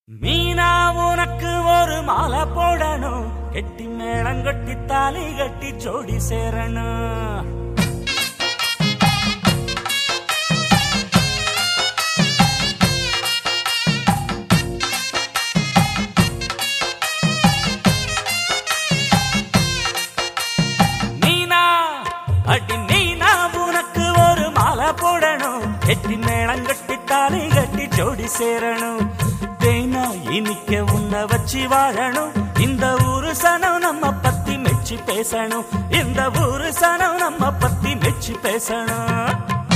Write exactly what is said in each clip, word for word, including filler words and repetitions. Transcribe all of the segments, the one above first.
மீனா உனக்கு ஒரு மாலை போடணும், கெட்டி மேளங்கட்டி தாலி கட்டி ஜோடி சேரணும். மீனா அடி மீனா உனக்கு ஒரு மாலை போடணும், கெட்டி மேளங்கட்டி தாலி கட்டி ஜோடி சேரணும். தேனா இனிக்க உன்னை வச்சு வாழணும், இந்த ஊரு சனம் நம்ம பத்தி மெச்சி பேசணும், இந்த ஊரு சனம் நம்ம பத்தி மெச்சி பேசணும்.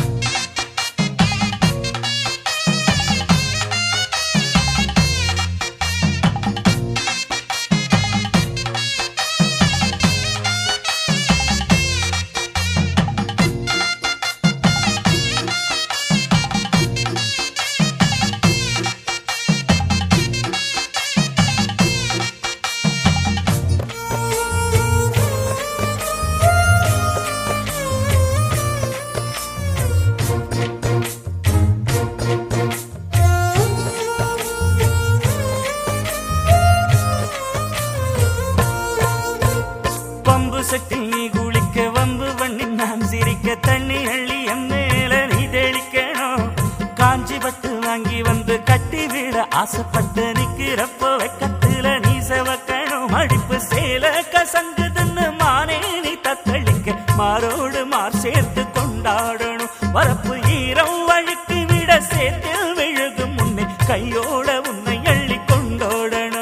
சட்டில் நீ குளிக்க வம்பு பண்ணி நான் சிரிக்க, தண்ணி அள்ளி என் மேல நீ தெளிக்கணும். காஞ்சி பட்டு வாங்கி வந்து கட்டி விட ஆசைப்பட்டு நிக்கிறப்போ வெக்கத்துல நீ செவக்கணும். அடிப்பு சேல கசங்குதுன்னு மானே நீ தத்தளிக்க, மாரோடு மார் சேர்த்து கொண்டாடணும். வரப்பு ஈரம் வழுக்கி விட சேர்த்தில் விழுகும் முன்னே கையோட உன்னை அள்ளி கொண்டோடணும்.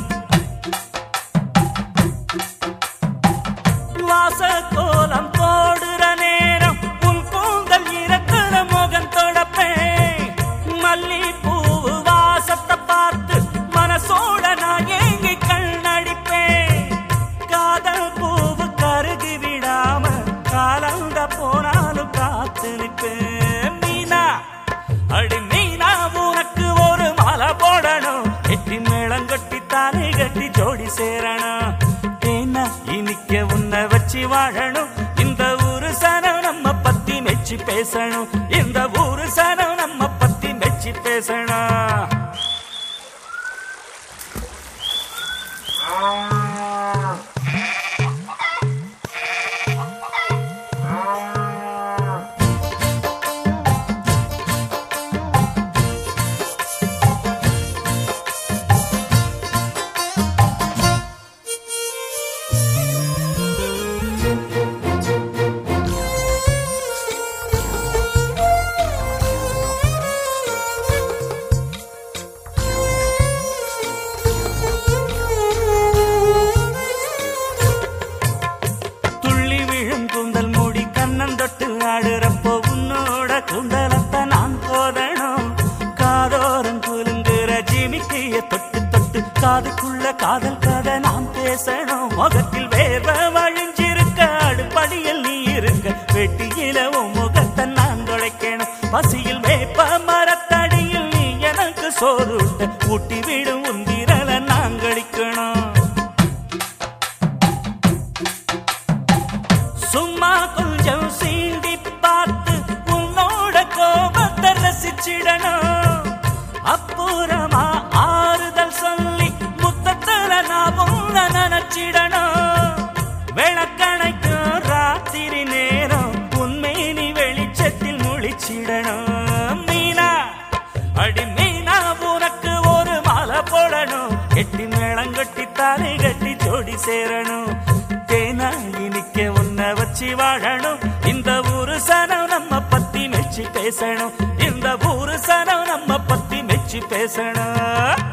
வாச கோலம் போடுற நேரம் உன் கூந்தல் இறக்குற முகம் தொடப்பேன். மல்லி பூவு வாசத்தை பார்த்து மனசோட நான் ஏங்கி கண்ணடிப்பேன். காதல் பூவு கருகி விடாம காலந்த போனாலும் காத்து நிற்பேன். மீனா அடி மீனா உனக்கு ஒரு மாலை போடணும், கெட்டி மேளங்கட்டி தாலி கட்டி ஜோடி சேரணும். தேனா இனிக்க உன்னை வச்சு வாழணும், இந்த ஊரு சனம் நம்ம பத்தி மெச்சி பேசணும், இந்த ஊரு சனம் நம்ம பத்தி மெச்சி பேசணும். ஆடுறப்போ உன்னோட குண்டலத்தை நான் போதணும். காதோரம் குலுங்குற ஜிமிக்கைய தொட்டு தொட்டு காதுக்குள்ள காதல் கதை நான் பேசணும். முகத்தில் வேர்வ வழிஞ்சிருக்க அடுப்படியில் நீ இருக்க, வெட்டியில உன் முகத்தை நான் தொலைக்கணும். பசியில் வேப்ப மரத்தடியில் நீ எனக்கு சோறுட்ட, ஊட்டி விடும் உந்திரல நான் கழிக்கணும். சும்மா கொஞ்சம் சீண்டி பார்த்து உன்னோட கோபத்தை ரசிச்சிடணும். அப்புறமா ஆறுதல் சொல்லி முத்தத்துல நான் உன்னை நினைச்சிடணும். விளக்கணைக்கும் ராத்திரி நேரம் உண்மையினி வெளிச்சத்தில் முழிச்சிடணும். மீனா அடி மீனா உனக்கு ஒரு மாலை போடணும், கெட்டி மேளங்கட்டி தாலி கட்டி ஜோடி சேரணும். தேனா இனிக்க உன்னை வச்சு வாழணும், இந்த ஊரு சனம் நம்ம பத்தி மெச்சி பேசணும், இந்த ஊரு சனம் நம்ம பத்தி மெச்சி பேசணும்.